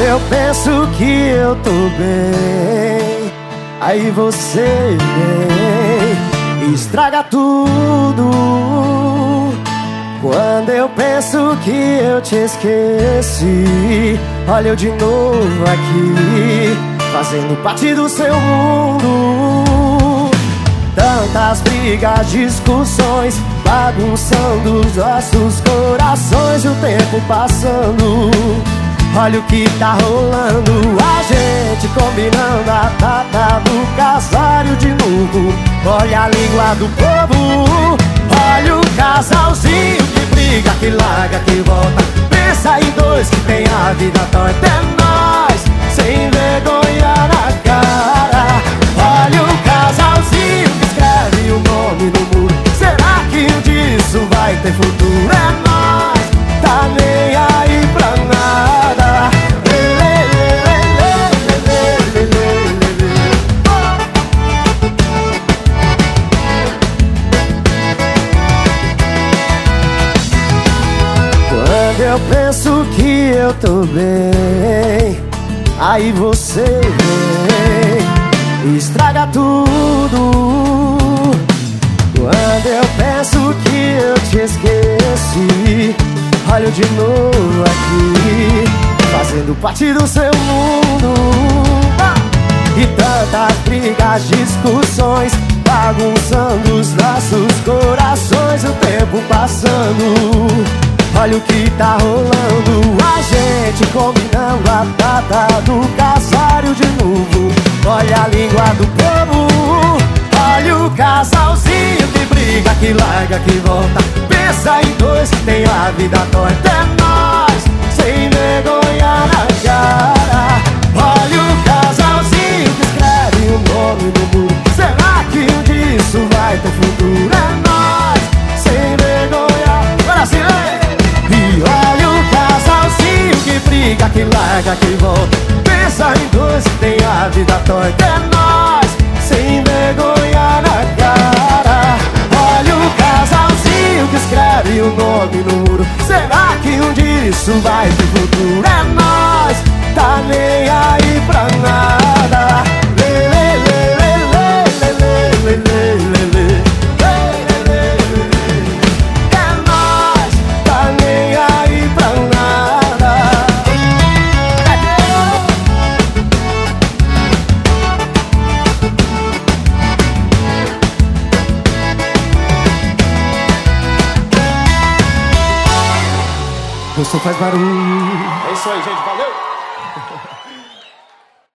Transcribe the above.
eu penso que eu tô bem, aí você vem e estraga tudo. Quando eu penso que eu te esqueci, olha eu de novo aqui, fazendo parte do seu mundo. Tantas brigas, discussões, bagunçando os nossos corações. O tempo passando, olha o que tá rolando. A gente combinando a data do casário de novo. Olha a língua do povo, olha o casalzinho que briga, que larga, que volta. Pensa em dois que tem a vida torta. É nós, sem vergonha na cara. Olha o casalzinho que escreve o nome no muro. Será que um dia isso vai ter futuro? É nós, tá nem aí pra nada. Quando eu penso que eu tô bem, aí você vem e estraga tudo. Quando eu penso que eu te esqueci, olha eu de novo aqui, fazendo parte do seu mundo. E tantas brigas, discussões, bagunçando os nossos corações. O tempo passando, olha o que tá rolando. A gente combinando a data do casário de novo. Olha a língua do povo, olha o casalzinho que briga, que larga, que volta. Pensa em dois que tem a vida torta. É nós, sem vergonha na cara. Olha o casalzinho que escreve o nome no muro. Será que um dia isso vai ter futuro? É nós, sem vergonha. Agora sim, e olha o casalzinho que briga, que larga, que volta. Pensa em dois que tem a vida torta. É nós, sem vergonha na cara. Olha o casalzinho que escreve o nome no muro. Será que um dia isso vai ter futuro? É nós, tá nem aí pra nada. Lê, lê, lê, lê, lê, lê, lê, lê, lê, lê. O som faz barulho. É isso aí, gente. Valeu!